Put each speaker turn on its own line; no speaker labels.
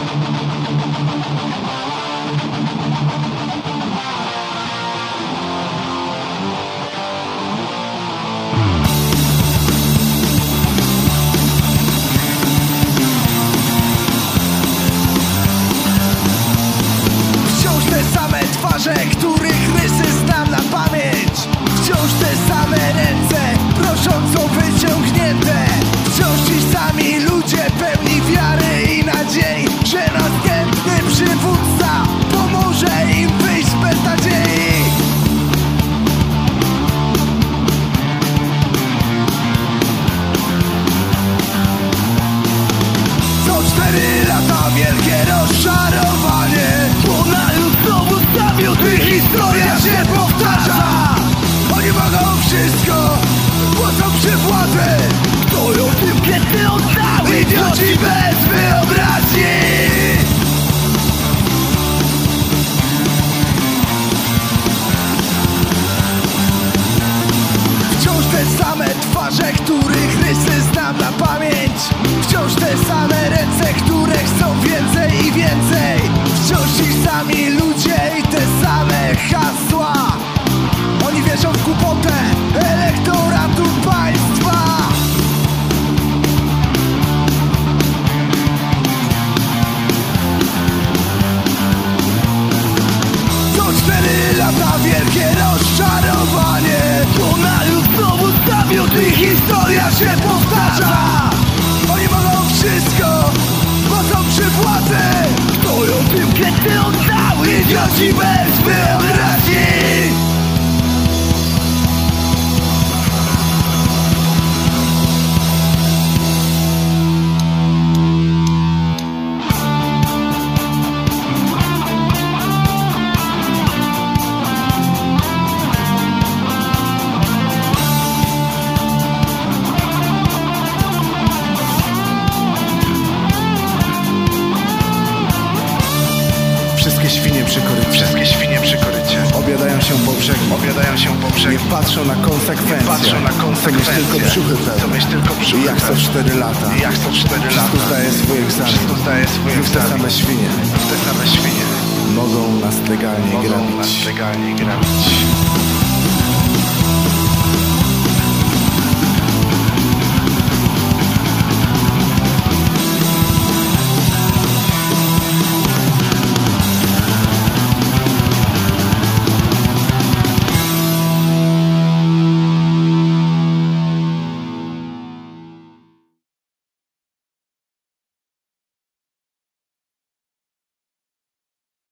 Wciąż te same twarze, których rysy znam na pamięć. Wciąż te same ręce, prosząco wyciągnięte. Wciąż ci sami ludzie pełni wiary i nadziei, że następny przywódca pomoże im wyjść z beznadziei. Co 4 lata wielkie rozczarowanie, bo naród znowu stawił, ty historia się powtarza. Oni mogą wszystko, bo są przy władzy. Stoją tym, kiedy oddały, idioci bez wyobraźni. Wciąż te same twarze, których rysy znam na pamięć. Wciąż te same ręce, które chcą więcej i więcej. Wciąż ci sami ludzie i te same hasła. Oni wierzą w głupotę elektoratu państwa. Co 4 lata wielkie rozczarowanie, bo naród znowu stawił, ty historia się powtarza. Oni mogą wszystko, bo są przy władzy. Stoją tym, kiedy oddały, idioci bez wyobraźni.
Wszystkie świnie przy korycie,
Wszystkie świnie przy korycie
obiadają się po brzegu, nie patrzą na konsekwencje, chcą mieć tylko brzuchy pełne. I jak co 4 lata, wszystko zdaje swój egzamin. Znów te same świnie mogą nas legalnie grabić.